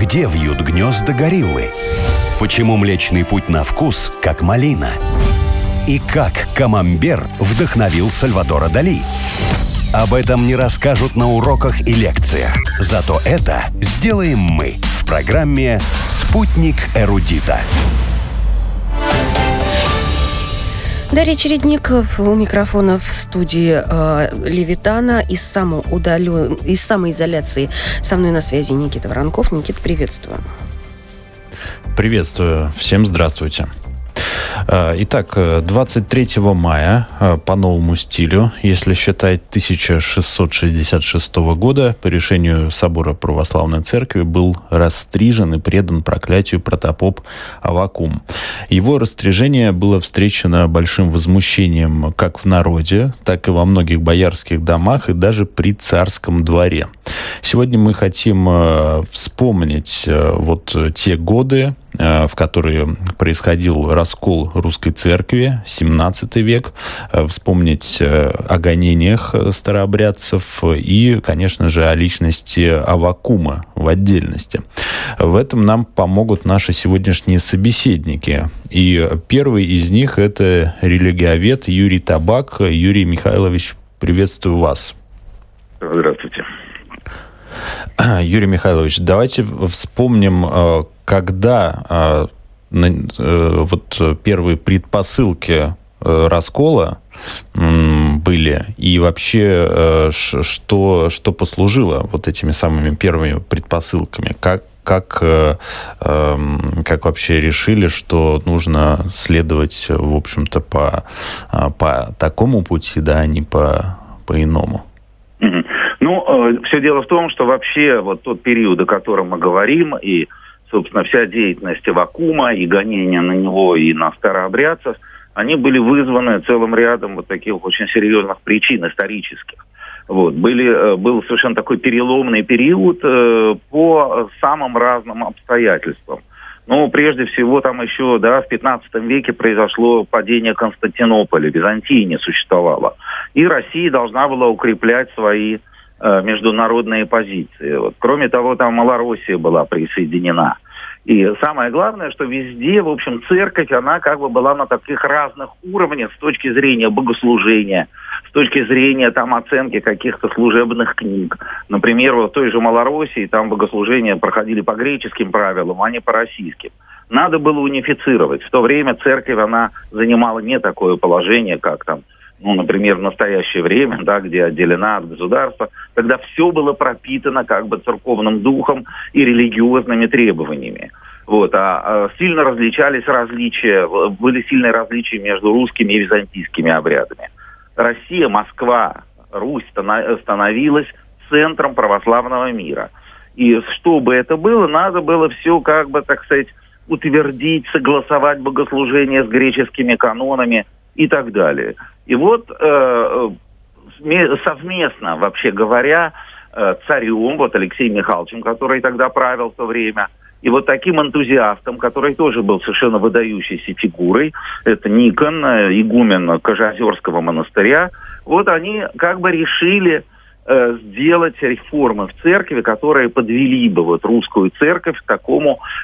Где вьют гнезда гориллы? Почему Млечный Путь на вкус, как малина? И как камамбер вдохновил Сальвадора Дали? Об этом не расскажут на уроках и лекциях. Зато это сделаем мы в программе «Спутник эрудита». Дарья Чередник у микрофона в студии Левитана из самоизоляции. Со мной на связи Никита Воронков. Никита, приветствую. Приветствую. Всем здравствуйте. Итак, 23 мая по новому стилю, если считать 1666 года, по решению Собора Православной Церкви был расстрижен и предан проклятию протопоп Аввакум. Его растрижение было встречено большим возмущением как в народе, так и во многих боярских домах и даже при царском дворе. Сегодня мы хотим вспомнить вот те годы, в которые происходил раскол русской церкви, 17 век, вспомнить о гонениях старообрядцев и, конечно же, о личности Аввакума в отдельности. В этом нам помогут наши сегодняшние собеседники. И первый из них – это религиовед Юрий Табак. Юрий Михайлович, приветствую вас. Здравствуйте. Юрий Михайлович, давайте вспомним, когда вот первые предпосылки раскола были, и вообще что послужило вот этими самыми первыми предпосылками? Как вообще решили, что нужно следовать, в общем-то, по такому пути, да, а не по иному? Ну, все дело в том, что вообще вот тот период, о котором мы говорим, и, собственно, вся деятельность Аввакума, и гонения на него, и на старообрядцев, они были вызваны целым рядом вот таких очень серьезных причин исторических. Вот. Был совершенно такой переломный период по самым разным обстоятельствам. Ну, прежде всего, там еще, да, в 15 веке произошло падение Константинополя, Византии не существовало. И Россия должна была укреплять свои международные позиции. Вот. Кроме того, там Малороссия была присоединена. И самое главное, что везде, в общем, церковь, она как бы была на таких разных уровнях с точки зрения богослужения, с точки зрения там оценки каких-то служебных книг. Например, вот в той же Малороссии там богослужения проходили по греческим правилам, а не по российским. Надо было унифицировать. В то время церковь, она занимала не такое положение, как там, ну, например, в настоящее время, да, где отделена от государства, когда все было пропитано как бы церковным духом и религиозными требованиями. Вот, сильно были сильные различия между русскими и византийскими обрядами. Россия, Москва, Русь становилась центром православного мира. И чтобы это было, надо было все, как бы, так сказать, утвердить, согласовать богослужение с греческими канонами и так далее. И вот совместно, вообще говоря, царем, вот Алексеем Михайловичем, который тогда правил в то время, и вот таким энтузиастом, который тоже был совершенно выдающейся фигурой, это Никон, игумен Кожеозерского монастыря, вот они как бы решили сделать реформы в церкви, которые подвели бы вот русскую церковь к такой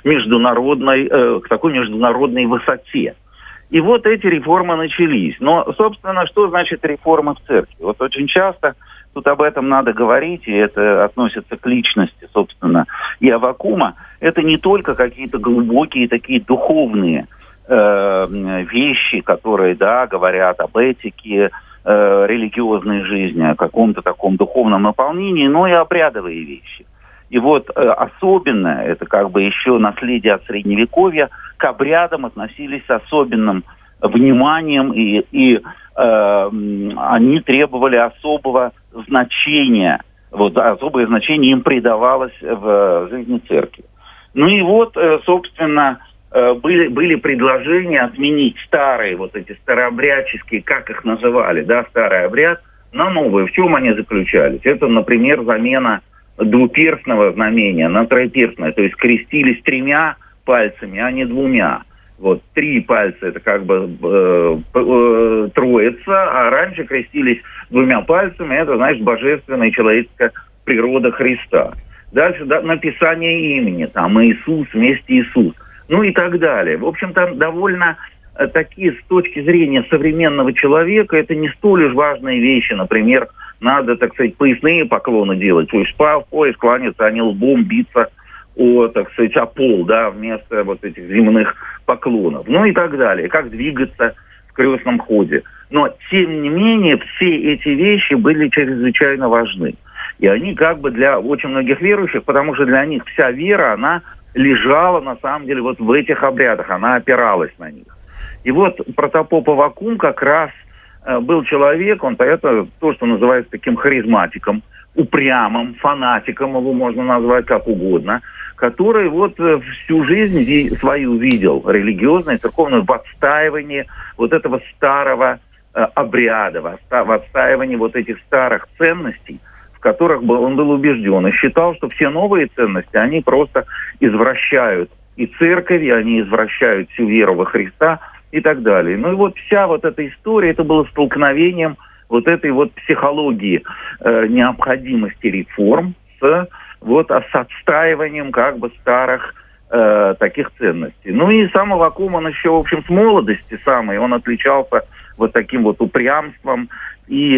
международной высоте. И вот эти реформы начались. Но, собственно, что значит реформы в церкви? Вот очень часто тут об этом надо говорить, и это относится к личности, собственно, и Аввакума. Это не только какие-то глубокие такие духовные вещи, которые, да, говорят об этике, религиозной жизни, о каком-то таком духовном наполнении, но и обрядовые вещи. И вот особенно, это как бы еще наследие от Средневековья, к обрядам относились с особенным вниманием, и они требовали особого значения, вот особое значение им придавалось в жизни церкви. Ну и вот, собственно, были предложения отменить старые, вот эти старообрядческие, как их называли, да, старый обряд, на новые. В чем они заключались? Это, например, замена двуперстного знамения на троеперстное, то есть крестились 3 пальцами, а не 2. Вот 3 пальца — это как бы троица, а раньше крестились 2 пальцами, это, значит, божественная человеческая природа Христа. Дальше написание имени, там Иисус вместе Иисус, ну и так далее. В общем, там довольно такие с точки зрения современного человека, это не столь уж важные вещи. Например, надо, так сказать, поясные поклоны делать, то есть в пояс кланяться, а не лбом биться так сказать, о пол, да, вместо вот этих земных поклонов, ну и так далее, как двигаться в крестном ходе. Но, тем не менее, все эти вещи были чрезвычайно важны. И они как бы для очень многих верующих, потому что для них вся вера, она лежала, на самом деле, вот в этих обрядах, она опиралась на них. И вот протопоп Аввакум как раз был человек, это то, что называется таким харизматиком, упрямым, фанатиком, его можно назвать как угодно, который вот всю жизнь свою видел религиозное, церковное в отстаивании вот этого старого обряда, в отстаивании вот этих старых ценностей, в которых он был убежден. И считал, что все новые ценности, они просто извращают и церковь, и они извращают всю веру во Христа и так далее. Ну и вот вся вот эта история, это было столкновением вот этой вот психологии необходимости реформ с отстаиванием как бы старых таких ценностей. Ну и сам Аввакум, он еще, в общем, с молодости самой, он отличался вот таким вот упрямством и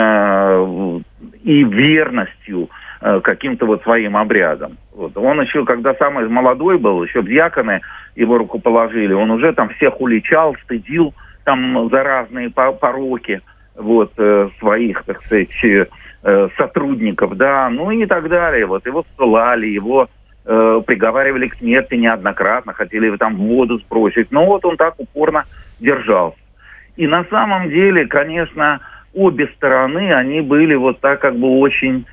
верностью каким-то вот своим обрядам. Вот. Он еще, когда самый молодой был, еще в диаконы его рукоположили, он уже там всех уличал, стыдил там за разные пороки своих, так сказать, сотрудников, да, ну и так далее. Вот его ссылали, его приговаривали к смерти неоднократно, хотели его там в воду сбросить, но вот он так упорно держался. И на самом деле, конечно, обе стороны, они были вот так как бы очень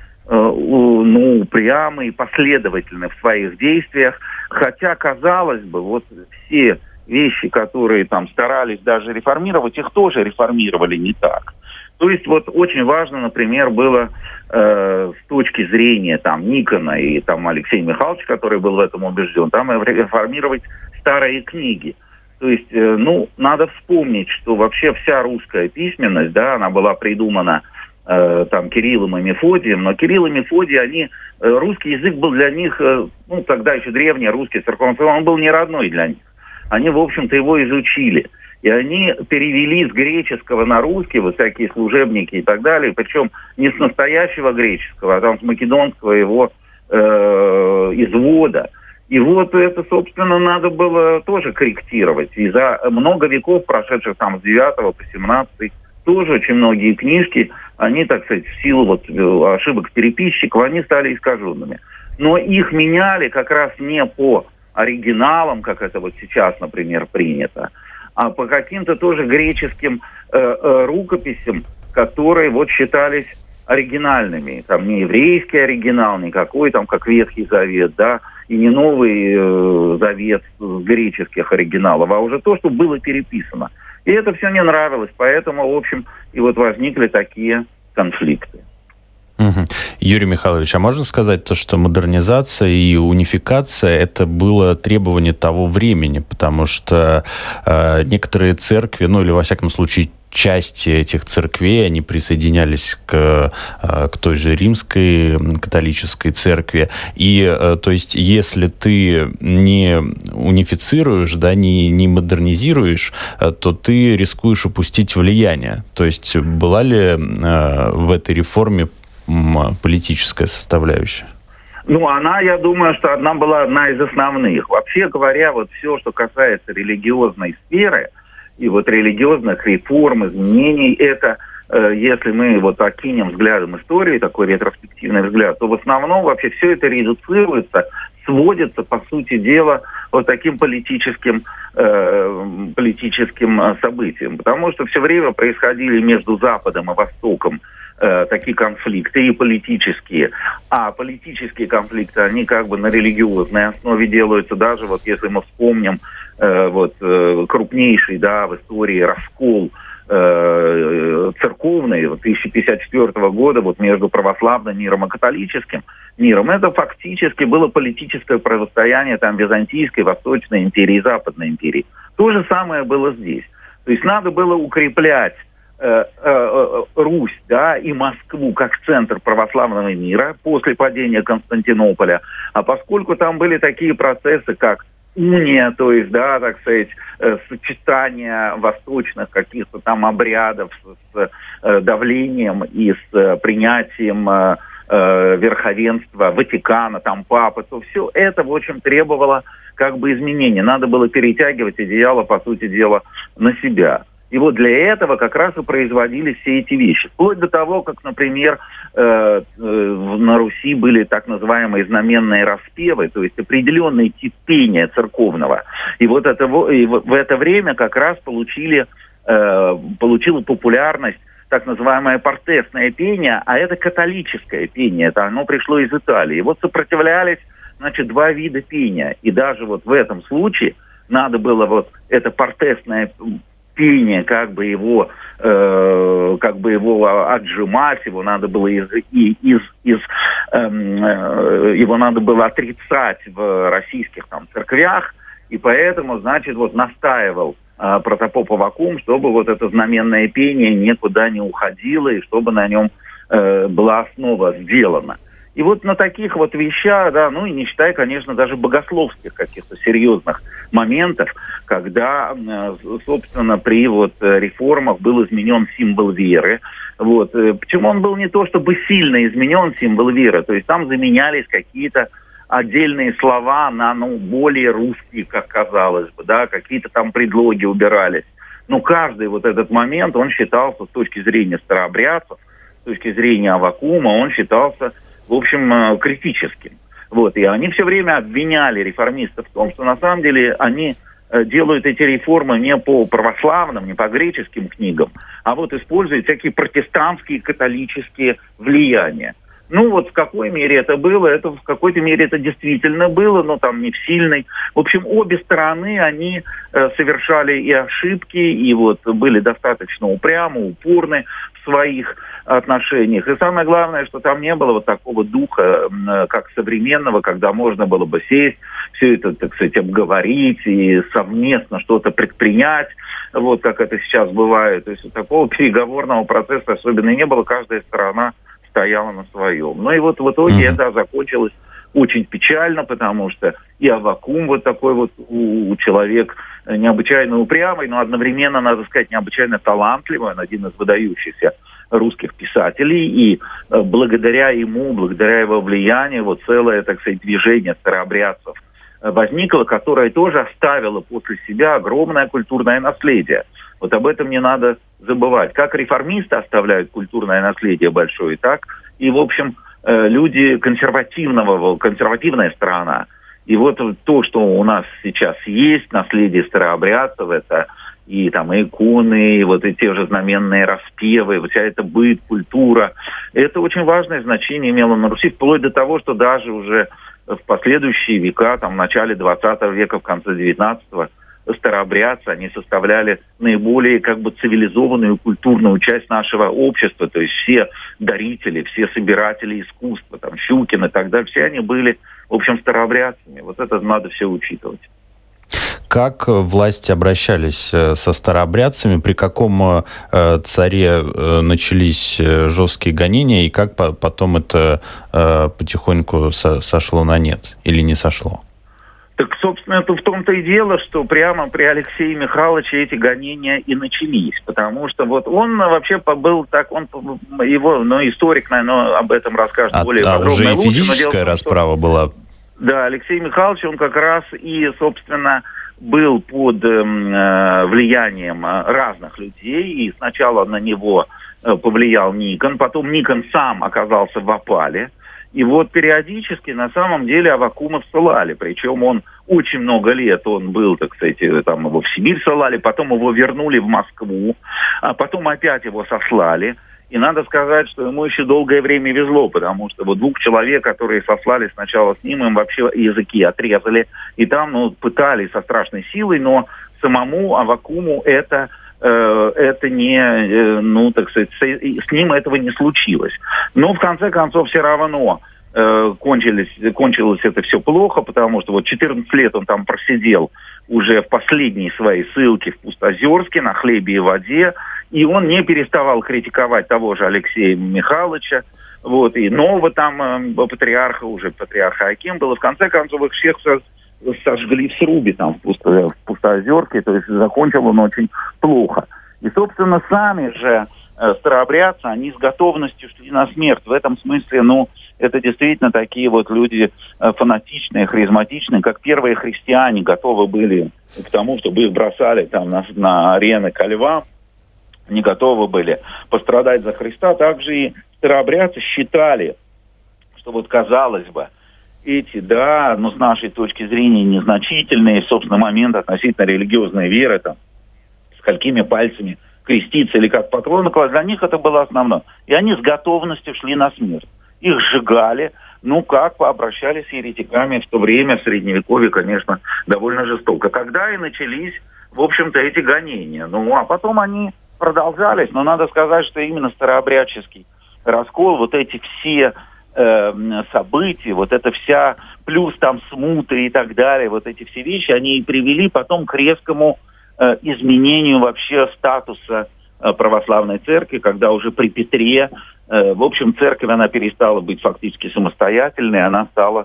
упрямы и последовательны в своих действиях, хотя, казалось бы, вот все вещи, которые там старались даже реформировать, их тоже реформировали не так. То есть вот очень важно, например, было с точки зрения там Никона и там Алексея Михайловича, который был в этом убежден, там реформировать старые книги. То есть, надо вспомнить, что вообще вся русская письменность, да, она была придумана там Кириллом и Мефодием, но Кирилл и Мефодий, русский язык был для них, тогда еще древний русский церковный, он был не родной для них. Они, в общем-то, его изучили. И они перевели с греческого на русский вот всякие служебники и так далее, причем не с настоящего греческого, а там с македонского его извода. И вот это, собственно, надо было тоже корректировать. И за много веков, прошедших там с 9 по 17, тоже очень многие книжки, они, так сказать, в силу ошибок переписчиков, они стали искаженными. Но их меняли как раз не по оригиналам, как это вот сейчас, например, принято, а по каким-то тоже греческим рукописям, которые вот считались оригинальными. Там не еврейский оригинал, никакой там, как Ветхий Завет, да, и не Новый Завет с греческих оригиналов, а уже то, что было переписано. И это все не нравилось, поэтому, в общем, и вот возникли такие конфликты. Угу. Юрий Михайлович, а можно сказать то, что модернизация и унификация – это было требование того времени, потому что некоторые церкви, или во всяком случае части этих церквей, они присоединялись к той же римской католической церкви. И, то есть, если ты не унифицируешь, да, не модернизируешь, то ты рискуешь упустить влияние. То есть, была ли в этой реформе политическая составляющая? Я думаю, что она была одна из основных. Вообще говоря, вот все, что касается религиозной сферы и вот религиозных реформ, изменений, это, если мы вот окинем взглядом истории, такой ретроспективный взгляд, то в основном вообще все это редуцируется, сводится, по сути дела, вот таким политическим событиям. Потому что все время происходили между Западом и Востоком такие конфликты и политические. А политические конфликты, они как бы на религиозной основе делаются. Даже вот если мы вспомним крупнейший, да, в истории раскол церковный 1054 года вот между православным миром и католическим миром, это фактически было политическое противостояние там Византийской, Восточной империи и Западной империи. То же самое было здесь. То есть надо было укреплять Русь, да, и Москву как центр православного мира после падения Константинополя. А поскольку там были такие процессы, как уния, то есть, да, так сказать, сочетание восточных каких-то там обрядов с давлением и с принятием верховенства Ватикана, там папы, то все это, в общем, требовало как бы изменения. Надо было перетягивать одеяло, по сути дела, на себя. И вот для этого как раз и производились все эти вещи. Вплоть до того, как, например, на Руси были так называемые знаменные распевы, то есть определенный тип пения церковного. И вот это, и в это время как раз получила популярность так называемое портесное пение, а это католическое пение, это оно пришло из Италии. И вот сопротивлялись, значит, два вида пения. И даже вот в этом случае надо было вот это портесное пение, как бы его отжимать, его надо было его надо было отрицать в российских там церквях, и поэтому, значит, вот настаивал протопоп Аввакум, чтобы вот это знаменное пение никуда не уходило, и чтобы на нем была основа сделана. И вот на таких вот вещах, да, ну и не считая, конечно, даже богословских каких-то серьезных моментов, когда, собственно, при вот реформах был изменен символ веры. Вот. Почему он был не то чтобы сильно изменен, символ веры, то есть там заменялись какие-то отдельные слова на, более русские, как казалось бы, да, какие-то там предлоги убирались. Но каждый вот этот момент, он считался с точки зрения старообрядцев, с точки зрения Аввакума, он считался, в общем, критическим. Вот. И они все время обвиняли реформистов в том, что на самом деле они делают эти реформы не по православным, не по греческим книгам, а вот используют всякие протестантские, католические влияния. Ну вот в какой мере это было, в какой-то мере это действительно было, но там не в сильной. В общем, обе стороны, они совершали и ошибки, и вот были достаточно упрямы, упорны в своих отношениях. И самое главное, что там не было вот такого духа, как современного, когда можно было бы сесть, все это, так сказать, обговорить и совместно что-то предпринять, вот как это сейчас бывает. То есть такого переговорного процесса особенно не было, каждая сторона стояла на своем. Ну и вот в итоге это закончилось очень печально, потому что и Аввакум вот такой вот человек необычайно упрямый, но одновременно, надо сказать, необычайно талантливый, он один из выдающихся русских писателей, и благодаря ему, благодаря его влиянию, вот целое, так сказать, движение старообрядцев возникло, которое тоже оставило после себя огромное культурное наследие. Вот об этом не надо забывать. Как реформисты оставляют культурное наследие большое, так и, в общем, люди консервативная сторона. И вот то, что у нас сейчас есть, наследие старообрядцев, это и там и иконы, и вот и те же знаменные распевы, вся эта быт, культура, это очень важное значение имело на Руси, вплоть до того, что даже уже в последующие века, там в начале 20 века, в конце 19-го, старообрядцы, они составляли наиболее как бы цивилизованную культурную часть нашего общества, то есть все дарители, все собиратели искусства, там Щукин и так далее, все они были, в общем, старообрядцами. Вот это надо все учитывать. Как власти обращались со старообрядцами, при каком царе начались жесткие гонения, и как потом это потихоньку сошло на нет или не сошло? Так, собственно, это в том-то и дело, что прямо при Алексее Михайловиче эти гонения и начались, потому что вот он вообще был так, историк, наверное, об этом расскажет более подробно. Уже и физическая расправа была. Да, Алексей Михайлович, он как раз и, собственно, был под влиянием разных людей, и сначала на него повлиял Никон, потом Никон сам оказался в опале. И вот периодически, на самом деле, Аввакума ссылали. Причем он очень много лет, он был, так сказать, там его в Сибирь ссылали, потом его вернули в Москву, а потом опять его сослали. И надо сказать, что ему еще долгое время везло, потому что вот двух человек, которые сослали сначала с ним, им вообще языки отрезали. И там, пытались со страшной силой, но самому Аввакуму это не, так сказать, с ним этого не случилось. Но в конце концов все равно кончилось это все плохо, потому что вот 14 лет он там просидел уже в последней своей ссылке в Пустозерске на хлебе и воде, И он не переставал критиковать того же Алексея Михайловича, вот, и нового там патриарха, уже патриарха Аким был. И в конце концов их всех сожгли в срубе там, в Пустоозерке, то есть закончил он очень плохо. И, собственно, сами же старообрядцы, они с готовностью шли на смерть. В этом смысле, это действительно такие вот люди фанатичные, харизматичные, как первые христиане готовы были к тому, чтобы их бросали там на арены ко львам. Не готовы были пострадать за Христа. Также и старообрядцы считали, что вот казалось бы, эти, с нашей точки зрения, незначительные, собственно, моменты относительно религиозной веры, там, сколькими пальцами креститься или как поклонно класть, для них это было основное. И они с готовностью шли на смерть. Их сжигали, как обращались с еретиками в то время, в Средневековье, конечно, довольно жестоко. Тогда и начались, в общем-то, эти гонения. А потом они продолжались, но надо сказать, что именно старообрядческий раскол, вот эти все события, вот эта вся, плюс там смуты и так далее, вот эти все вещи, они и привели потом к резкому изменению вообще статуса православной церкви, когда уже при Петре, в общем, церковь, она перестала быть фактически самостоятельной, она стала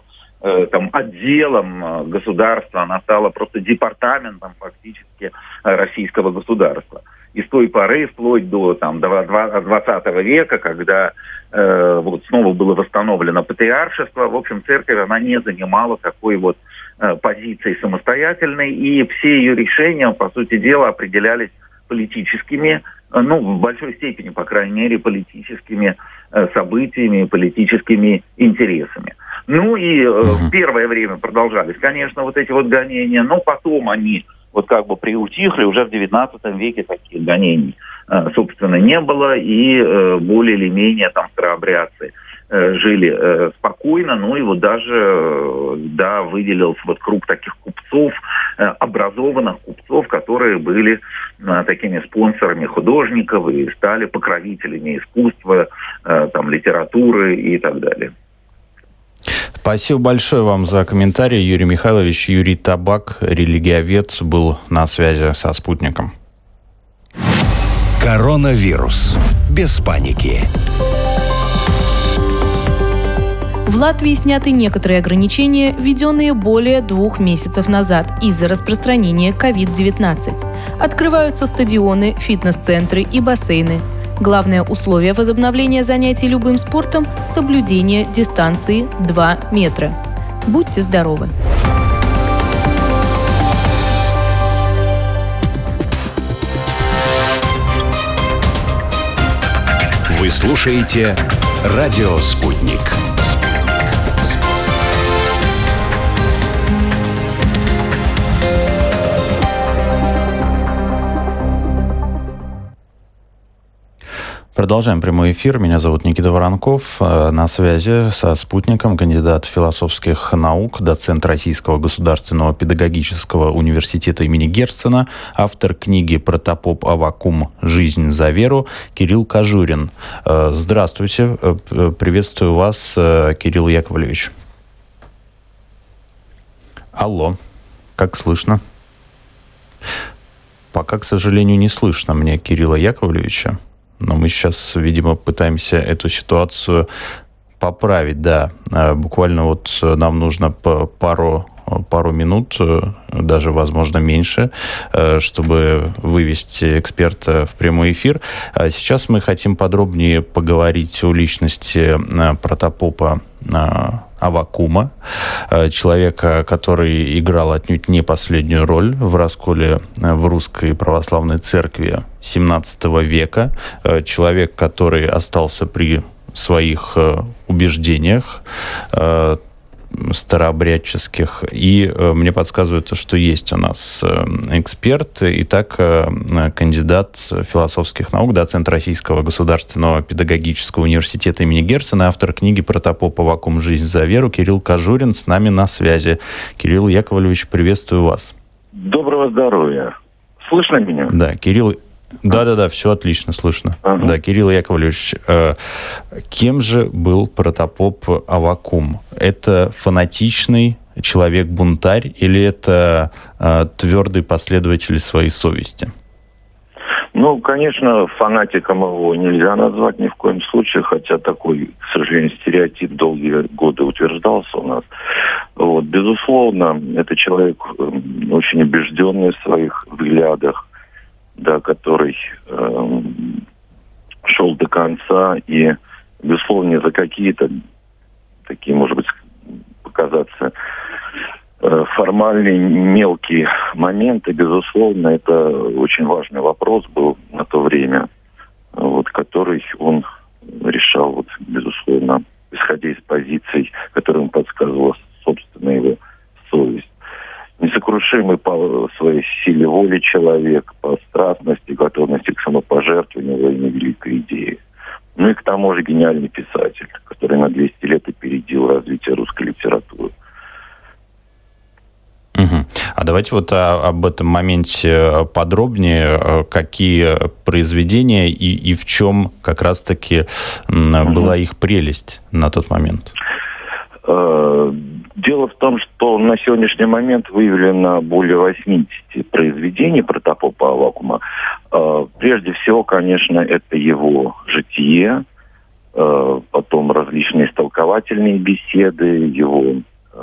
отделом государства, она стала просто департаментом фактически российского государства. И с той поры, вплоть до 20 века, когда снова было восстановлено патриаршество, в общем, церковь, она не занимала такой вот позиции самостоятельной, и все ее решения, по сути дела, определялись политическими, в большой степени, по крайней мере, политическими событиями, политическими интересами. В первое время продолжались, конечно, вот эти вот гонения, но потом они приутихли, уже в XIX веке таких гонений, собственно, не было, и более или менее там старообрядцы жили спокойно, и даже, выделился круг таких купцов, образованных купцов, которые были такими спонсорами художников и стали покровителями искусства, литературы и так далее. Спасибо большое вам за комментарий, Юрий Михайлович. Юрий Табак, религиовед, был на связи со «Спутником». Коронавирус. Без паники. В Латвии сняты некоторые ограничения, введенные более 2 месяцев назад из-за распространения COVID-19. Открываются стадионы, фитнес-центры и бассейны. Главное условие возобновления занятий любым спортом – соблюдение дистанции 2 метра. Будьте здоровы! Вы слушаете «Радио Спутник». Продолжаем прямой эфир. Меня зовут Никита Воронков. На связи со «Спутником» кандидат философских наук, доцент Российского государственного педагогического университета имени Герцена, автор книги «Протопоп Аввакум. Жизнь за веру» Кирилл Кожурин. Здравствуйте. Приветствую вас, Кирилл Яковлевич. Алло. Как слышно? Пока, к сожалению, не слышно мне Кирилла Яковлевича. Но мы сейчас, видимо, пытаемся эту ситуацию поправить, да. Буквально нам нужно пару минут, даже, возможно, меньше, чтобы вывести эксперта в прямой эфир. Сейчас мы хотим подробнее поговорить о личности протопопа Аввакума, человека, который играл отнюдь не последнюю роль в расколе в русской православной церкви XVII века, человек, который остался при своих убеждениях старообрядческих. И мне подсказывают, что есть у нас эксперт. Итак, кандидат философских наук, доцент Российского государственного педагогического университета имени Герцена, автор книги «Протопоп Аввакум. Жизнь за веру» Кирилл Кожурин с нами на связи. Кирилл Яковлевич, приветствую вас. Доброго здоровья. Слышно меня? Да, Кирилл. Да, все отлично слышно. Ага. Да, Кирилл Яковлевич, кем же был протопоп Аввакум? Это фанатичный человек-бунтарь или это твердый последователь своей совести? Ну, конечно, фанатиком его нельзя назвать ни в коем случае, хотя такой, к сожалению, стереотип долгие годы утверждался у нас. Вот, безусловно, это человек очень убежденный в своих взглядах, да, который шел до конца и, безусловно, не за какие-то такие, может быть, показаться формальные, мелкие моменты, безусловно, это очень важный вопрос был на то время, вот, который он решал, вот, безусловно, исходя из позиций, которые ему подсказывала собственная его совесть. Несокрушимый по своей силе воли человек, по страстности, готовности к самопожертвованию во имя великой идеи. Ну и к тому же гениальный писатель, который на 200 лет опередил развитие русской литературы. Угу. А давайте вот об этом моменте подробнее. Какие произведения и в чем как раз-таки была их прелесть на тот момент? Дело в том, что на сегодняшний момент выявлено более 80 произведений протопопа Аввакума. Прежде всего, конечно, это его житие, потом различные истолковательные беседы, его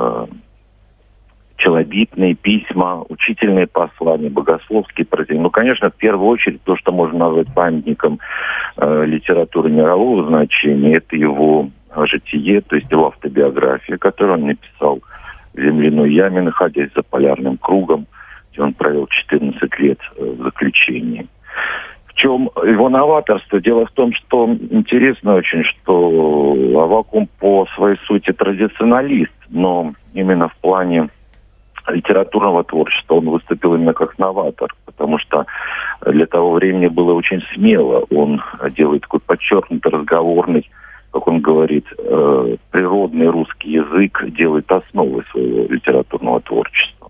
челобитные письма, учительные послания, богословские произведения. Ну, конечно, в первую очередь то, что можно назвать памятником литературы мирового значения, это его житие, то есть его автобиография, которую он написал в земляной яме, находясь за полярным кругом, где он провел 14 лет в заключении. В чем его новаторство? Дело в том, что интересно очень, что Аввакум по своей сути традиционалист, но именно в плане литературного творчества он выступил именно как новатор, потому что для того времени было очень смело. Он делает такой подчеркнутый разговорный, как он говорит, природный русский язык делает основой своего литературного творчества.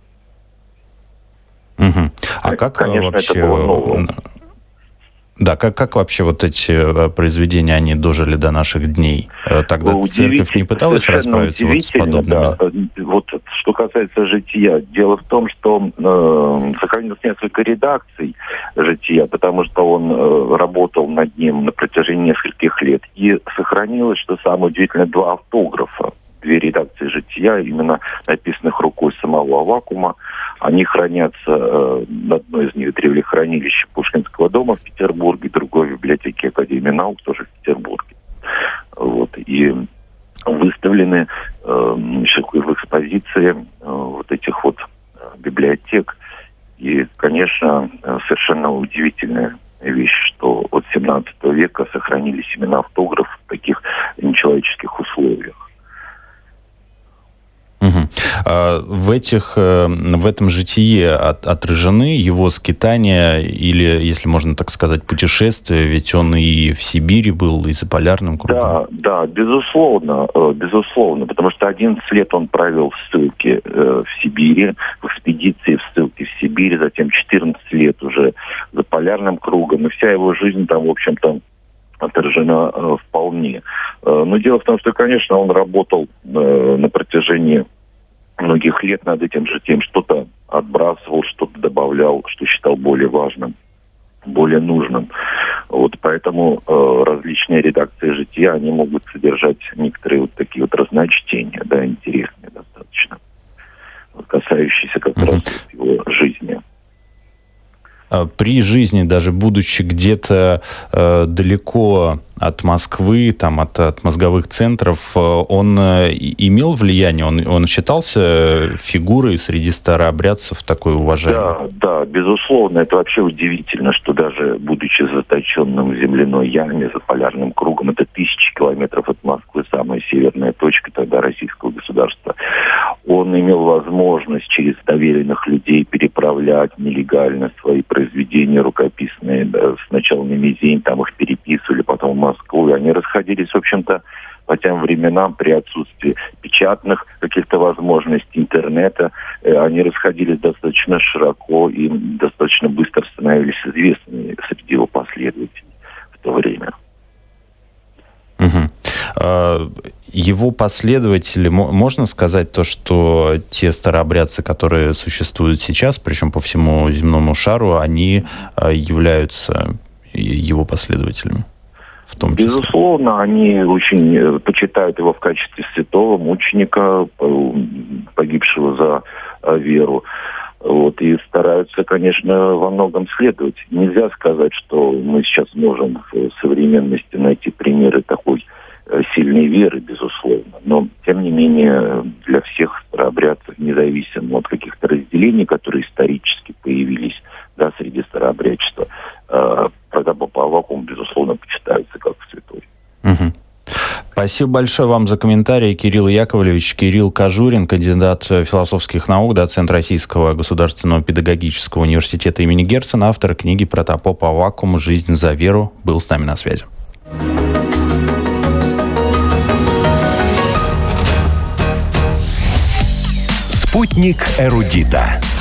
Угу. А как, конечно, вообще... это было новое. Да, как вообще вот эти произведения, они дожили до наших дней? Тогда церковь не пыталась расправиться вот с подобными? Да. Вот что касается жития, дело в том, что сохранилось несколько редакций жития, потому что он работал над ним на протяжении нескольких лет. И сохранилось, что самое удивительное, 2 автографа. 2 редакции жития, именно написанных рукой самого Аввакума. Они хранятся, одно из них в древлехранилище Пушкинского дома в Петербурге, другое в библиотеке Академии наук, тоже в Петербурге. Вот. И выставлены в экспозиции вот этих вот библиотек. И, конечно, совершенно удивительная вещь, что от 17 века сохранились именно автографы в таких нечеловеческих условиях. Угу. В этом житие отражены его скитания или, если можно так сказать, путешествия, ведь он и в Сибири был, и за полярным кругом. Да, безусловно, потому что 11 лет он провел в ссылке в Сибири, в экспедиции в ссылке в Сибири, затем 14 лет уже за полярным кругом, и вся его жизнь там, в общем-то, отражена вполне. Но дело в том, что, конечно, он работал на протяжении многих лет над этим житием, что-то отбрасывал, что-то добавлял, что считал более важным, более нужным. Вот поэтому различные редакции жития, они могут содержать некоторые вот такие вот разночтения, да, интересные достаточно, касающиеся как раз его жизни. При жизни, даже будучи где-то далеко от Москвы, там, от мозговых центров, он имел влияние? Он считался фигурой среди старообрядцев такой уважаемой? Да, безусловно. Это вообще удивительно, что даже будучи заточенным в земляной яме за полярным кругом, это 1000 километров от Москвы, самая северная точка тогда российского государства, он имел возможность через доверенных людей переправлять нелегально свои произведения рукописные. Да, сначала на Мизень, там их переписывали, потом в Москву. И они расходились, в общем-то, по тем временам, при отсутствии печатных каких-то возможностей интернета, они расходились достаточно широко и достаточно быстро становились известными среди его последователей в то время. Угу. Его последователи, можно сказать то, что те старообрядцы, которые существуют сейчас, причем по всему земному шару, они являются его последователями? В том числе. Безусловно, они очень почитают его в качестве святого мученика, погибшего за веру. И стараются, конечно, во многом следовать. Нельзя сказать, что мы сейчас можем в современности найти примеры такой сильной веры, безусловно. Но, тем не менее, для всех старообрядцев, независимо от каких-то разделений, которые исторически появились среди старообрядчества, Протопоп Аввакум, безусловно, почитается как святой. Угу. Спасибо большое вам за комментарий, Кирилл Яковлевич. Кирилл Кожурин, кандидат философских наук, доцент Российского государственного педагогического университета имени Герцена, автор книги «Протопоп Аввакум. Жизнь за веру», был с нами на связи. Спутник эрудита.